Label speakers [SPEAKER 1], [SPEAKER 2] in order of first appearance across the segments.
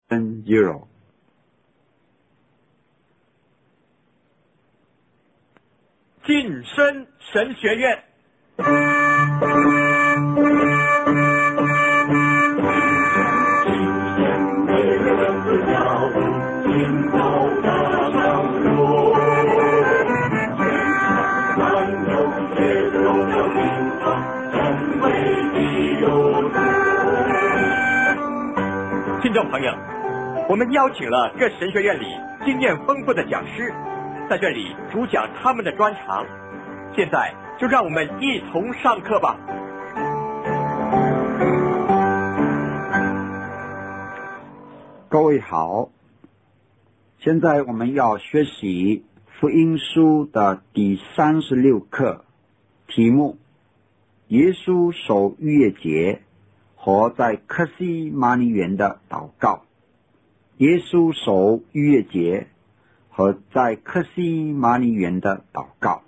[SPEAKER 1] 0。
[SPEAKER 2] 晋升神学院。听众朋友，我们邀请了各神学院里经验丰富的讲师，在这里主讲他们的专长。现在就让我们一同上课吧。
[SPEAKER 1] 各位好，现在我们要学习福音书的第36课，题目：耶稣守逾越节和在客西马尼园的祷告。耶稣守逾越节和在客西马尼园的祷告。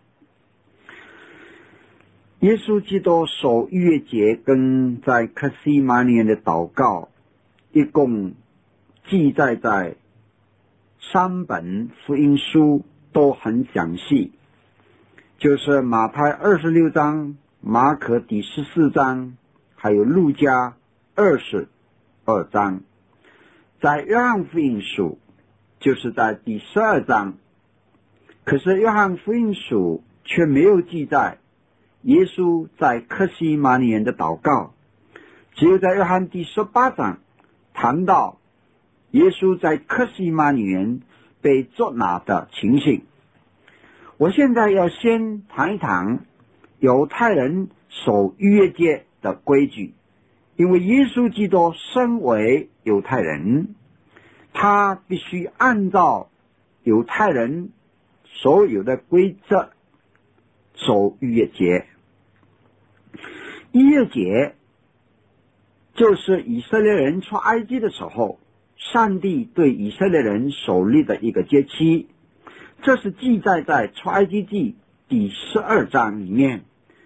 [SPEAKER 1] 耶稣基督守逾越节跟在客西马尼园的祷告一共记载在3本福音书，都很详细，就是马太26章、马可第14章，还有路加22章。在约翰福音书就是在第12章，可是约翰福音书却没有记载耶稣在客西马尼园的祷告，只有在约翰第18章谈到耶稣在客西马尼园被捉拿的情形。我现在要先谈一谈犹太人守逾越节的规矩，因为耶稣基督身为犹太人，他必须按照犹太人所有的规则守逾越节。逾越节就是以色列人出埃及的时候，上帝对以色列人所立的一个节期，这是记载在出埃及记第12章里面。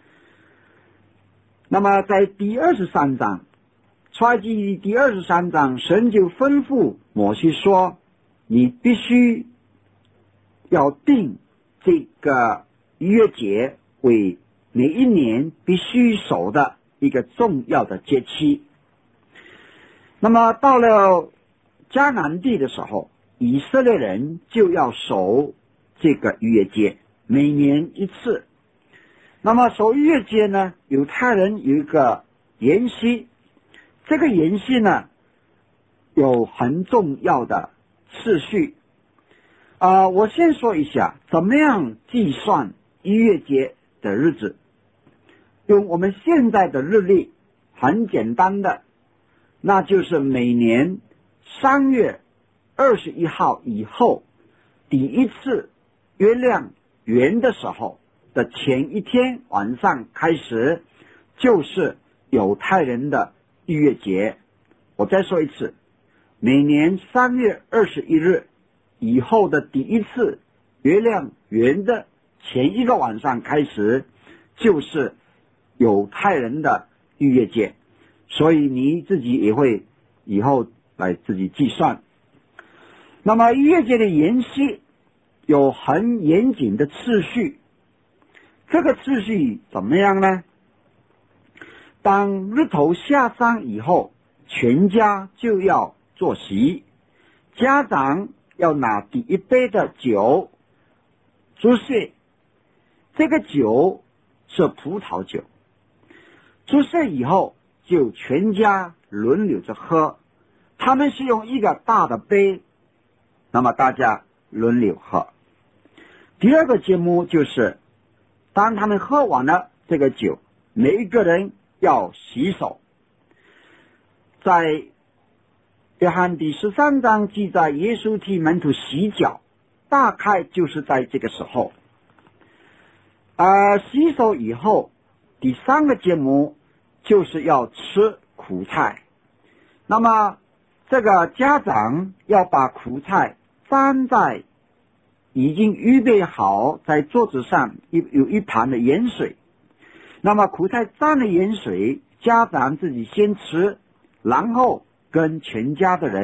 [SPEAKER 1] 那么在第23章，出埃及记第23章，神就吩咐摩西说，你必须要定这个逾越节为每一年必须守的一个重要的节期。那么到了迦南地的时候，以色列人就要守这个逾越节，每年一次。那么守逾越节呢，犹太人有一个筵席，这个筵席呢有很重要的次序。我先说一下怎么样计算逾越节的日子。用我们现在的日历很简单的，那就是每年3月21号以后，第一次月亮圆的时候的前一天晚上开始，就是犹太人的逾越节。我再说一次，每年3月21日以后的第一次月亮圆的前一个晚上开始，就是犹太人的逾越节。所以你自己也会以后来自己计算。那么逾越节的筵席有很严谨的次序，这个次序怎么样呢？当日头下山以后，全家就要坐席，家长要拿第一杯的酒注谢，这个酒是葡萄酒，注谢以后就全家轮流着喝，他们是用一个大的杯，那么大家轮流喝。第二个节目就是当他们喝完了这个酒，每一个人要洗手。在约翰第13章记载耶稣替门徒洗脚，大概就是在这个时候。洗手以后，第3个节目就是要吃苦菜。那么这个家长要把苦菜沾在已经预备好在桌子上有一盘的盐水，那么苦菜沾了盐水，家长自己先吃，然后跟全家的人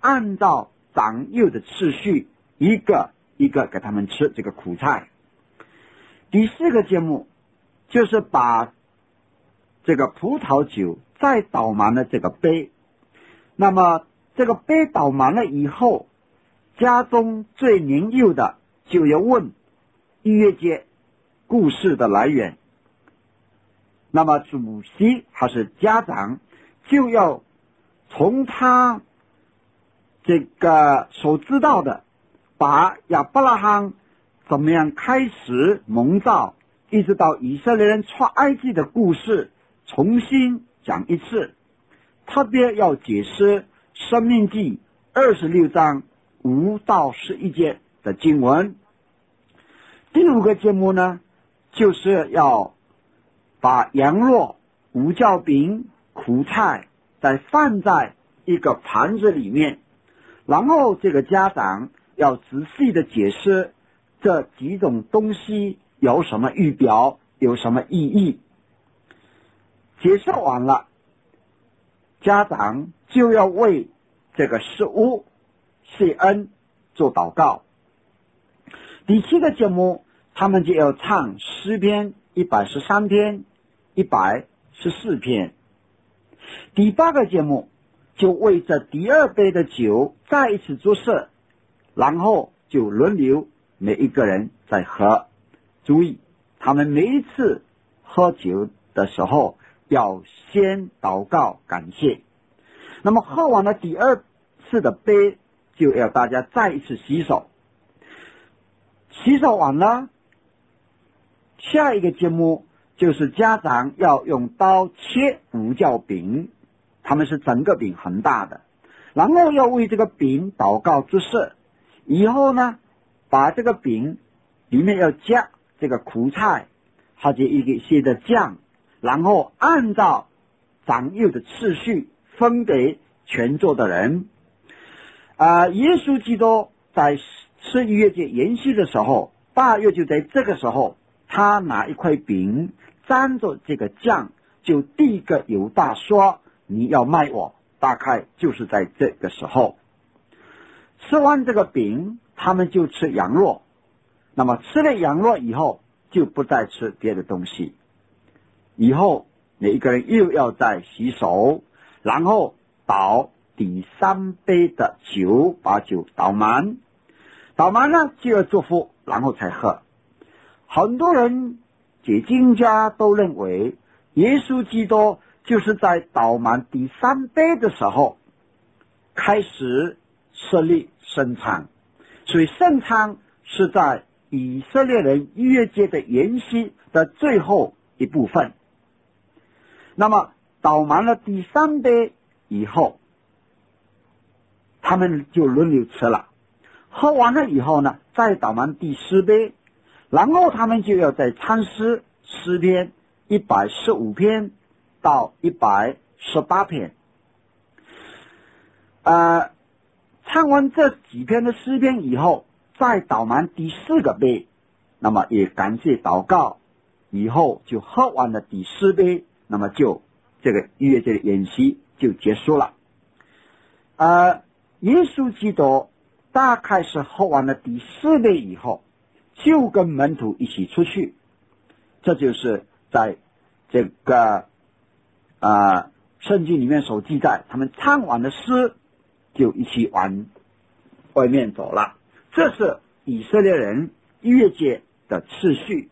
[SPEAKER 1] 按照长幼的次序，一个一个给他们吃这个苦菜。第四个节目就是把这个葡萄酒再倒满了这个杯，那么这个杯倒满了以后，家中最年幼的就要问逾越节故事的来源，那么主席还是家长就要从他这个所知道的，把亚伯拉罕怎么样开始蒙召，一直到以色列人出埃及的故事重新讲一次，特别要解释申命记26章5到11节的经文。第五个节目呢，就是要把羊肉、无酵饼、苦菜再放在一个盘子里面，然后这个家长要仔细的解释这几种东西有什么预表，有什么意义。解释完了，家长就要为这个食物谢恩做祷告。第七个节目，他们就要唱诗篇113篇、114篇。第八个节目就为这第二杯的酒再一次作设，然后就轮流每一个人在喝。注意，他们每一次喝酒的时候要先祷告感谢。那么喝完了第二次的杯，就要大家再一次洗手。洗手完了，下一个节目就是家长要用刀切无酵饼，他们是整个饼很大的，然后要为这个饼祷告祝寿。以后呢，把这个饼里面要加这个苦菜或者一些的酱，然后按照长幼的次序分给全座的人。耶稣基督在吃逾越节筵席的时候，大约就在这个时候，他拿一块饼沾着这个酱，就递给犹大说：“你要卖我。”大概就是在这个时候。吃完这个饼，他们就吃羊肉。那么吃了羊肉以后，就不再吃别的东西。以后每一个人又要再洗手，然后倒第三杯的酒，把酒倒满。倒满了就要祝福，然后才喝。很多人解经家都认为，耶稣基督就是在倒满第三杯的时候开始设立圣餐，所以圣餐是在以色列人逾越节的筵席的最后一部分。那么倒满了第三杯以后，他们就轮流吃了。喝完了以后呢，再倒满第4杯，然后他们就要再唱诗篇115篇到118篇。唱完这几篇的诗篇以后，再倒满第4个杯，那么也感谢祷告，以后就喝完了第4杯，那么就这个逾越节的筵席就结束了。耶稣基督大概是喝完了第4杯以后，就跟门徒一起出去。这就是在这个圣经里面所记载，他们唱完了诗就一起往外面走了。这是以色列人逾越节的次序。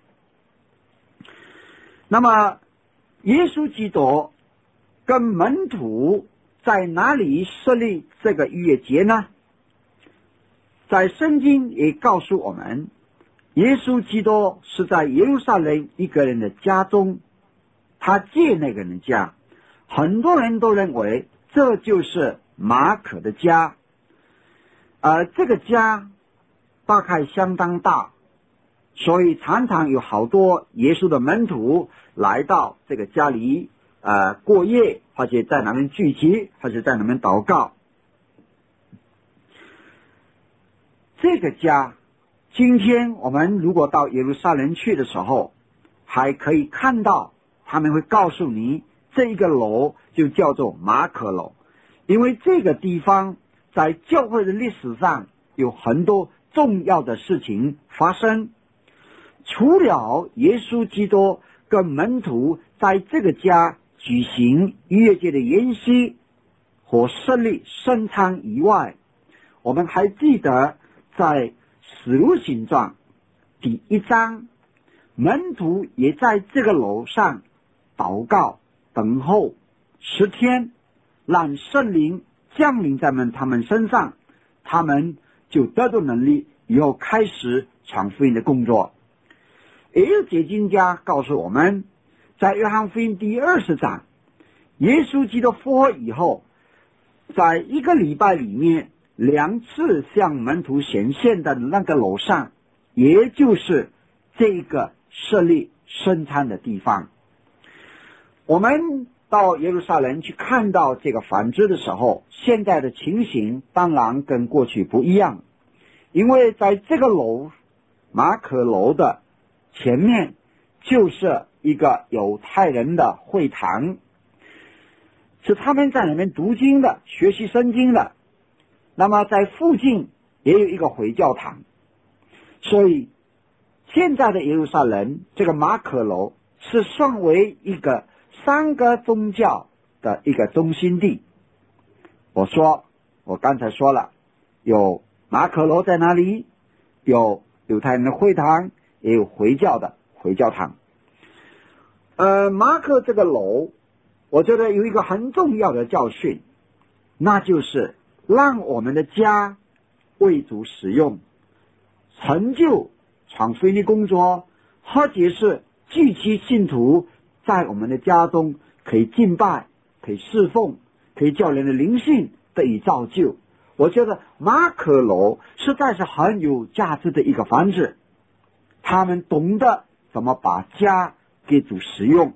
[SPEAKER 1] 那么耶稣基督跟门徒在哪里设立这个逾越节呢？在圣经也告诉我们，耶稣基督是在耶路撒冷一个人的家中，他借那个人家。很多人都认为这就是马可的家，这个家大概相当大，所以常常有好多耶稣的门徒来到这个家里过夜，或者在那边聚集，或者在那边祷告。这个家今天我们如果到耶路撒冷去的时候，还可以看到，他们会告诉你这一个楼就叫做马可楼，因为这个地方在教会的历史上有很多重要的事情发生。除了耶稣基督跟门徒在这个家举行逾越节的筵席和设立圣餐以外，我们还记得在使徒行传第1章，门徒也在这个楼上祷告等候10天，让圣灵降临在他们身上，他们就得到能力，以后开始传福音的工作。也有解经家告诉我们，在约翰福音第20章，耶稣基督复活以后，在1个礼拜里面2次向门徒显现的那个楼上，也就是这个设立圣餐的地方。我们到耶路撒冷去看到这个繁殖的时候，现在的情形当然跟过去不一样，因为在这个楼马可楼的前面就是一个犹太人的会堂，是他们在里面读经的，学习圣经的。那么在附近也有一个回教堂，所以现在的耶路撒冷这个马可楼是算为一个3个宗教的一个中心地。我刚才说了，有马可楼在哪里，有犹太人的会堂，也有回教的回教堂。马可这个楼，我觉得有一个很重要的教训，那就是让我们的家为主使用，成就传福音的工作，或者是聚集信徒在我们的家中可以敬拜，可以侍奉，可以叫人的灵性得以造就。我觉得马可楼实在是很有价值的一个房子，他们懂得怎么把家给主使用。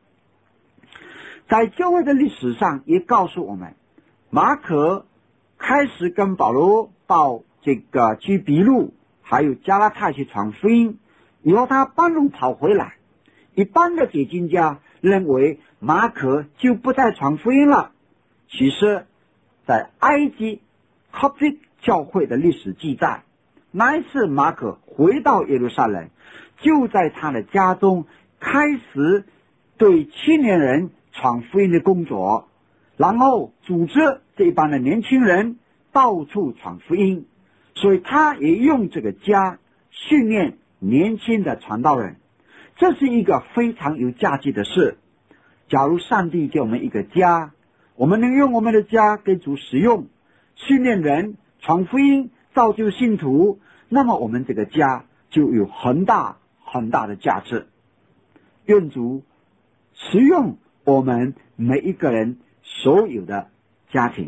[SPEAKER 1] 在教会的历史上也告诉我们，马可开始跟保罗到这个居比路还有加拉太去传福音，以后他半路跑回来。一般的解经家认为马可就不再传福音了。其实在埃及 Coptic 教会的历史记载，那一次马可回到耶路撒冷，就在他的家中开始对青年人传福音的工作，然后组织这帮的年轻人到处传福音。所以他也用这个家训练年轻的传道人，这是一个非常有价值的事。假如上帝给我们一个家，我们能用我们的家给主使用，训练人传福音，造就信徒，那么我们这个家就有很大很大的价值。愿主使用我们每一个人所有的家庭。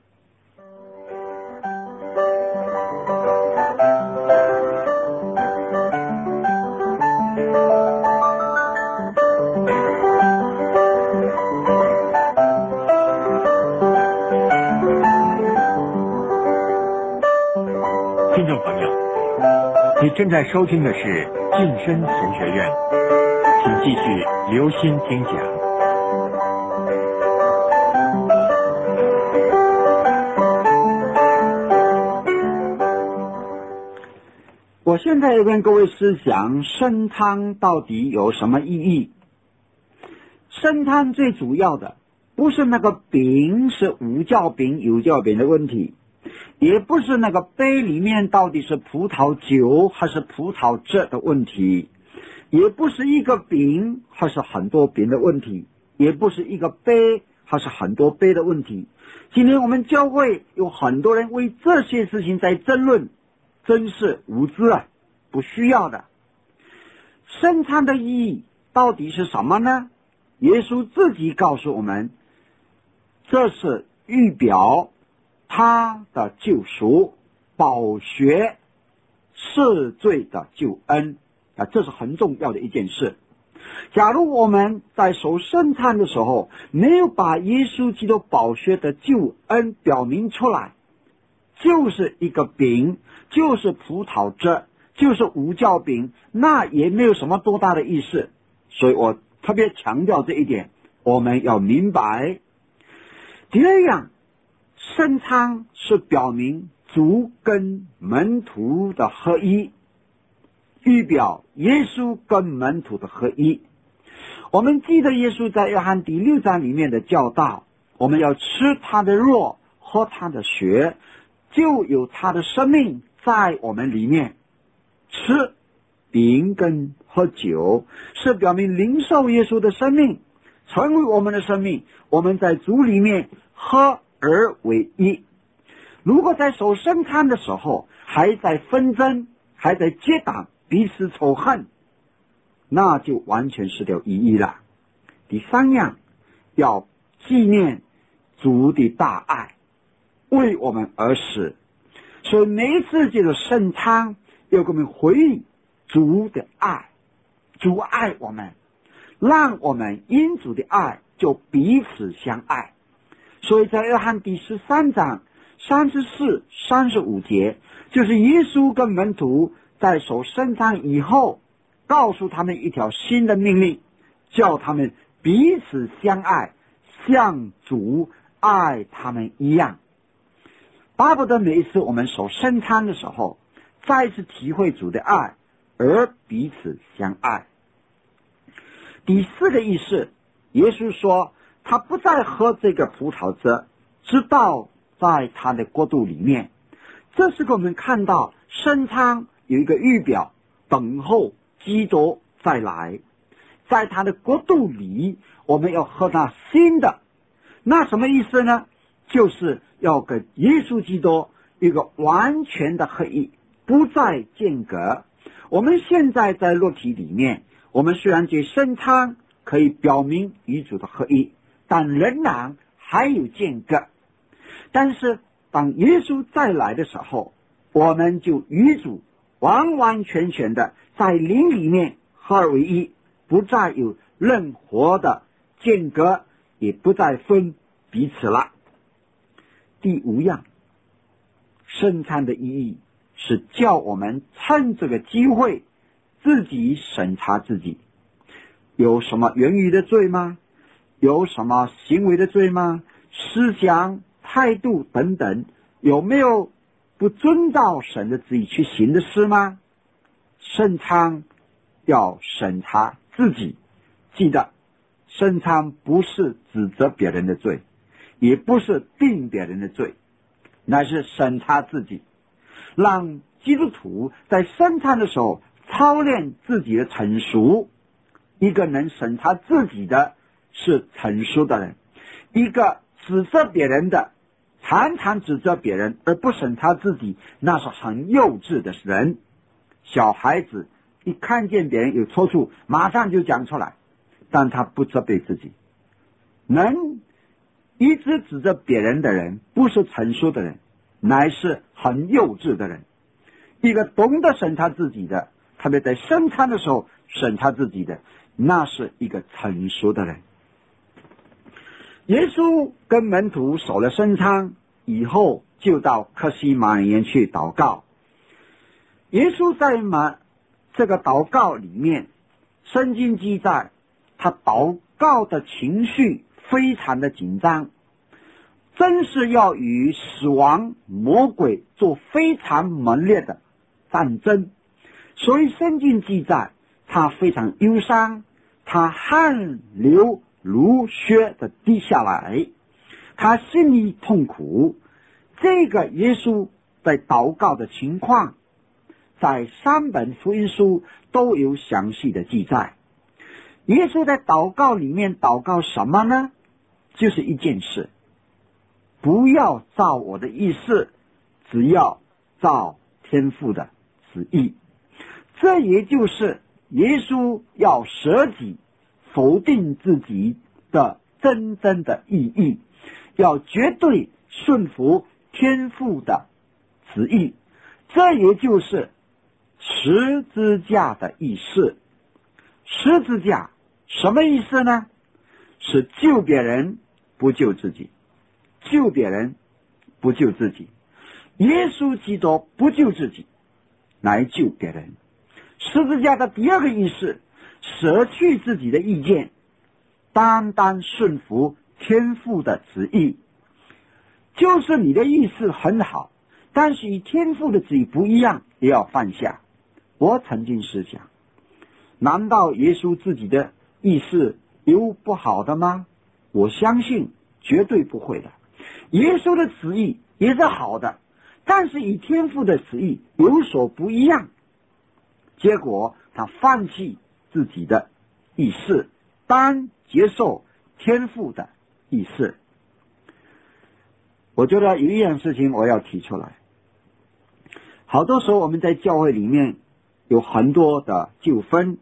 [SPEAKER 2] 听众朋友，你正在收听的是晋升神学院，请继续留心听讲。
[SPEAKER 1] 我现在要跟各位思想圣餐到底有什么意义。圣餐最主要的不是那个饼是无酵饼有酵饼的问题，也不是那个杯里面到底是葡萄酒还是葡萄汁的问题，也不是一个饼还是很多饼的问题，也不是一个杯还是很多杯的问题。今天我们教会有很多人为这些事情在争论，真是无知啊，不需要的。圣餐的意义到底是什么呢？耶稣自己告诉我们，这是预表他的救赎，宝血赦罪的救恩啊，这是很重要的一件事。假如我们在守圣餐的时候没有把耶稣基督宝血的救恩表明出来，就是一个饼，就是葡萄汁，就是无酵饼，那也没有什么多大的意思。所以我特别强调这一点，我们要明白。第二样， 圣餐是表明主跟门徒的合一，预表耶稣跟门徒的合一。我们记得耶稣在约翰第6章里面的教导，我们要吃他的肉，喝他的血，就有他的生命在我们里面。吃饼跟喝酒是表明领受耶稣的生命，成为我们的生命，我们在主里面合而为一。如果在守圣餐的时候还在纷争，还在结党，彼此仇恨，那就完全失掉意义了。第3样，要纪念主的大爱，为我们而死。所以每一次这个圣餐要给我们回忆主的爱，主爱我们，让我们因主的爱就彼此相爱。所以在约翰第13章34、35节，就是耶稣跟门徒在守圣餐以后，告诉他们一条新的命令，叫他们彼此相爱，像主爱他们一样。巴不得每一次我们守圣餐的时候，再次体会主的爱，而彼此相爱。第4个意思，耶稣说他不再喝这个葡萄汁，直到在他的国度里面。这是给我们看到圣餐有一个预表，等候基督再来，在他的国度里我们要喝那新的。那什么意思呢？就是要跟耶稣基督一个完全的合一，不再间隔。我们现在在肉体里面，我们虽然这圣餐可以表明与主的合一，但仍然还有间隔。但是当耶稣再来的时候，我们就与主完完全全的在灵里面合而为一，不再有任何的间隔，也不再分彼此了。第5样，圣餐的意义是叫我们趁这个机会自己审查自己，有什么言语的罪吗？有什么行为的罪吗？思想、态度等等，有没有不遵照神的旨意去行的事吗？圣餐要审查自己，记得圣餐不是指责别人的罪，也不是定别人的罪，乃是审查自己，让基督徒在圣餐的时候操练自己的成熟。一个能审查自己的是成熟的人，一个指责别人的，常常指责别人而不审查自己，那是很幼稚的人。小孩子一看见别人有错处，马上就讲出来，但他不责备自己。能一直指责别人的人不是成熟的人，乃是很幼稚的人。一个懂得审查自己的，特别在圣餐的时候审查自己的，那是一个成熟的人。耶稣跟门徒守了圣餐以后，就到客西马尼园去祷告。耶稣在这个祷告里面，圣经记载他祷告的情绪非常的紧张，真是要与死亡魔鬼做非常猛烈的战争。所以圣经记载他非常忧伤，他汗流如血的滴下来，他心里痛苦。这个耶稣在祷告的情况，在3本福音书都有详细的记载。耶稣在祷告里面祷告什么呢？就是一件事，不要照我的意思，只要照天父的旨意。这也就是耶稣要舍己，否定自己的真正的意义，要绝对顺服天父的旨意。这也就是十字架的意思。十字架什么意思呢？是救别人不救自己，救别人不救自己。耶稣基督不救自己，来救别人。十字架的第2个意思，舍去自己的意见，单单顺服天父的旨意。 就是你的意思很好，但是与天父的旨意不一样，也要放下。我曾经思想，难道耶稣自己的意思有不好的吗？我相信绝对不会的。耶稣的旨意也是好的，但是与天父的旨意有所不一样。结果他放弃自己的意思，单接受天父的意思。我觉得有一样事情我要提出来，好多时候我们在教会里面有很多的纠纷，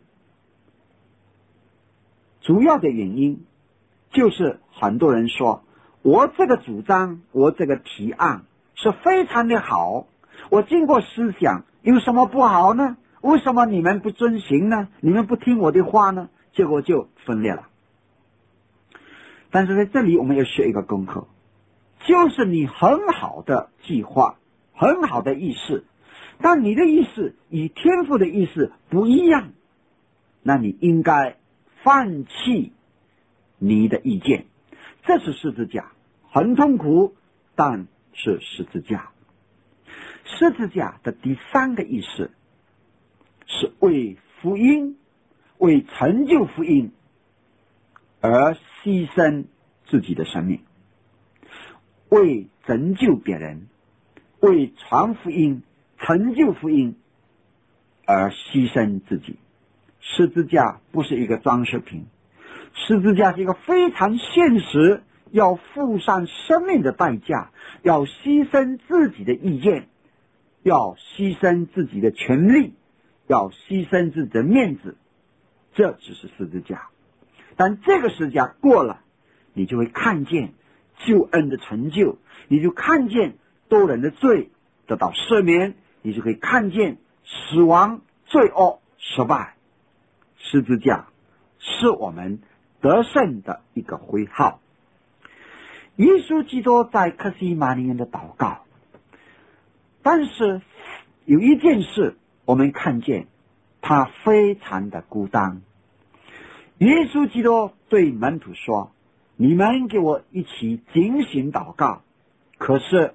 [SPEAKER 1] 主要的原因就是很多人说，我这个主张，我这个提案是非常的好，我经过思想，有什么不好呢？为什么你们不遵行呢？你们不听我的话呢？结果就分裂了。但是在这里我们要学一个功课，就是你很好的计划，很好的意思，但你的意思与天父的意思不一样，那你应该放弃你的意见。这是十字架，很痛苦，但是十字架。十字架的第三个意思是为福音，为成就福音而牺牲自己的生命，为拯救别人，为传福音，成就福音而牺牲自己。十字架不是一个装饰品，十字架是一个非常现实，要付上生命的代价，要牺牲自己的意见，要牺牲自己的权利，要牺牲自己的面子，这只是十字架。但这个十字架过了，你就会看见救恩的成就，你就看见多人的罪得到赦免，你就可以看见死亡罪恶失败。十字架是我们得胜的一个徽号。耶稣基督在客西马尼园的祷告，但是有一件事我们看见他非常的孤单。耶稣基督对门徒说，你们给我一起警醒祷告。可是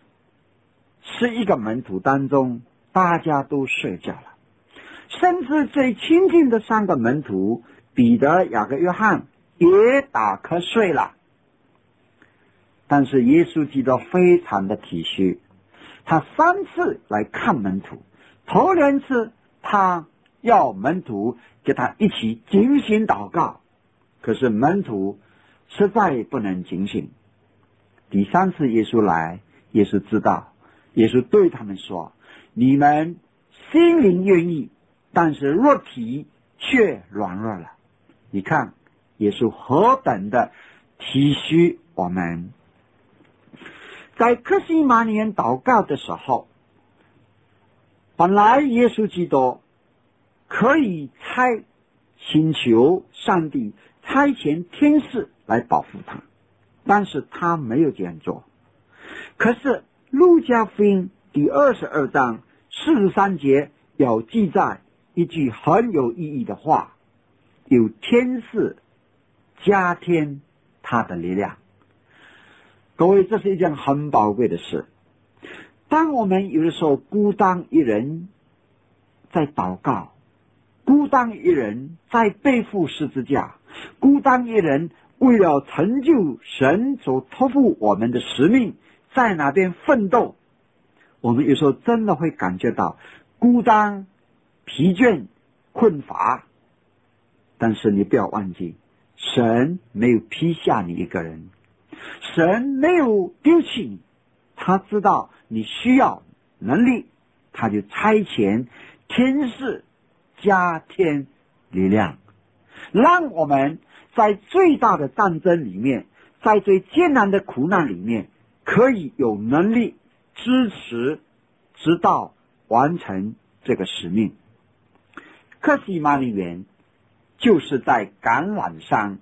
[SPEAKER 1] 11个门徒当中大家都睡觉了，甚至最亲近的3个门徒彼得、雅各、约翰也打瞌睡了。但是耶稣基督非常的体恤，他3次来看门徒，头2次他要门徒给他一起警醒祷告，可是门徒实在不能警醒。第3次耶稣来，耶稣知道，耶稣对他们说，你们心灵愿意，但是肉体却软弱了。你看耶稣何等的体恤我们。在客西马尼园祷告的时候，本来耶稣基督可以请求上帝差遣天使来保护他，但是他没有这样做。可是路加福音第22章43节有记载一句很有意义的话，有天使加添他的力量。各位，这是一件很宝贵的事。当我们有的时候孤单一人在祷告，孤单一人在背负十字架，孤单一人为了成就神所托付我们的使命，在那边奋斗，我们有时候真的会感觉到孤单、疲倦、困乏。但是你不要忘记，神没有撇下你一个人，神没有丢弃你，他知道你需要能力，他就差遣天使加添力量，让我们在最大的战争里面，在最艰难的苦难里面，可以有能力支持，直到完成这个使命。客西马尼园就是在橄榄山，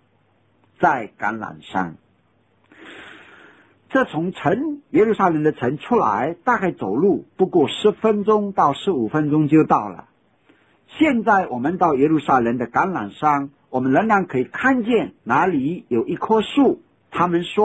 [SPEAKER 1] 这从耶路撒冷的城出来，大概走路不过10分钟到15分钟就到了。现在我们到耶路撒冷的橄榄山，我们仍然可以看见哪里有一棵树，他们说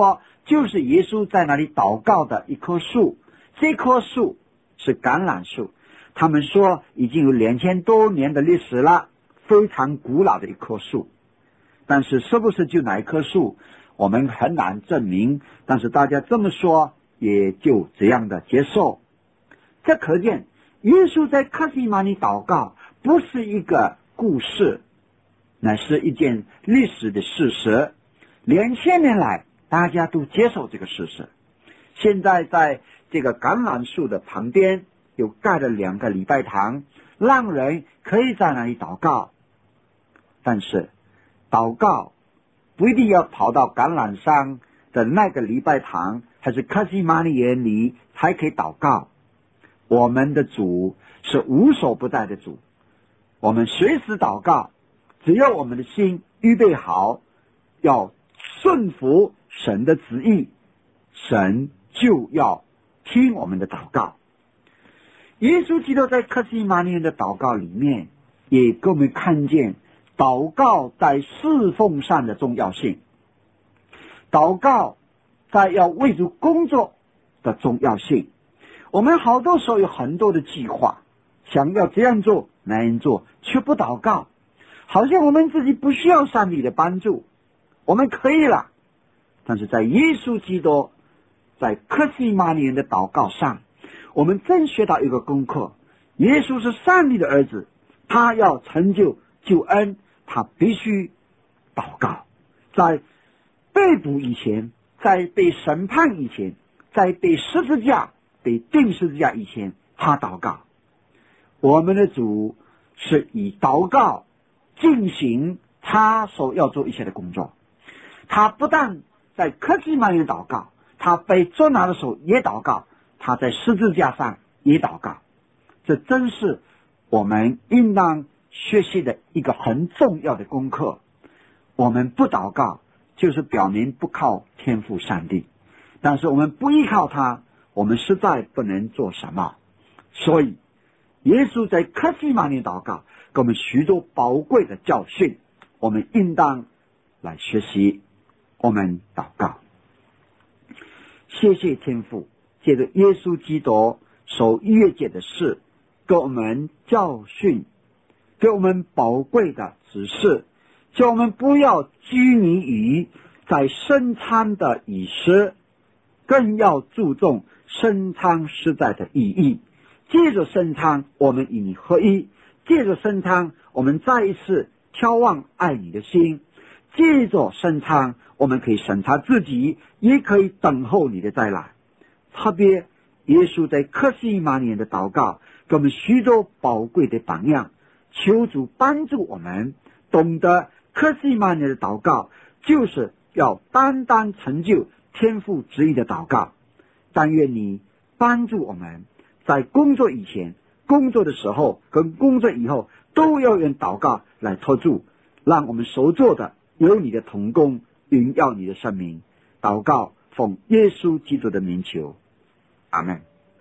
[SPEAKER 1] 就是耶稣在那里祷告的一棵树。这棵树是橄榄树，他们说已经有2000多年的历史了，非常古老的一棵树。但是是不是就哪一棵树，我们很难证明，但是大家这么说，也就这样的接受。这可见耶稣在客西马尼祷告不是一个故事，乃是一件历史的事实。2000年来大家都接受这个事实。现在在这个橄榄树的旁边有盖了2个礼拜堂，让人可以在那里祷告。但是祷告不一定要跑到橄榄山的那个礼拜堂还是客西马尼园里才可以祷告。我们的主是无所不在的主，我们随时祷告，只要我们的心预备好，要顺服神的旨意，神就要听我们的祷告。耶稣基督在客西马尼园的祷告里面，也给我们看见祷告在侍奉上的重要性，祷告在要为主工作的重要性。我们好多时候有很多的计划，想要这样做那样做，却不祷告，好像我们自己不需要上帝的帮助，我们可以了。但是在耶稣基督在客西马尼园的祷告上，我们真学到一个功课：耶稣是上帝的儿子，他要成就救恩，他必须祷告。在被捕以前，在被审判以前，在被十字架被钉十字架以前，他祷告。我们的主是以祷告进行他所要做一切的工作。他不但在客西马尼园祷告，他被捉拿的时候也祷告，他在十字架上也祷告。这真是我们应当学习的一个很重要的功课。我们不祷告，就是表明不靠天父上帝，但是我们不依靠他，我们实在不能做什么。所以耶稣在客西马尼祷告给我们许多宝贵的教训，我们应当来学习。我们祷告。谢谢天父，借着耶稣基督所预见的事，给我们教训，给我们宝贵的指示，叫我们不要拘泥于在圣餐的仪式，更要注重圣餐实在的意义。借着圣餐，我们与你合一；借着圣餐，我们再一次眺望爱你的心；借着圣餐，我们可以审查自己，也可以等候你的再来。特别耶稣在客西马尼园的祷告，给我们许多宝贵的榜样，求主帮助我们懂得客西马尼园的祷告就是要单单成就天父旨意的祷告。但愿你帮助我们在工作以前、工作的时候跟工作以后，都要用祷告来托住，让我们所做的有你的同工，荣耀你的圣名。祷告奉耶稣基督的名求，阿们。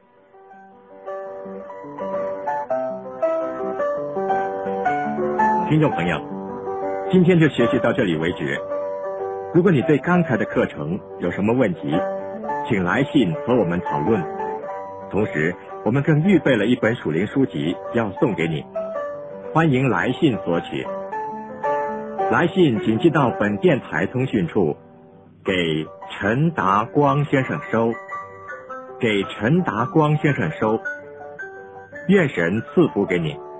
[SPEAKER 2] 听众朋友，今天就学习到这里为止。如果你对刚才的课程有什么问题，请来信和我们讨论。同时，我们更预备了一本属灵书籍要送给你，欢迎来信索取。来信请寄到本电台通讯处，给陈达光先生收。给陈达光先生收。愿神赐福给你。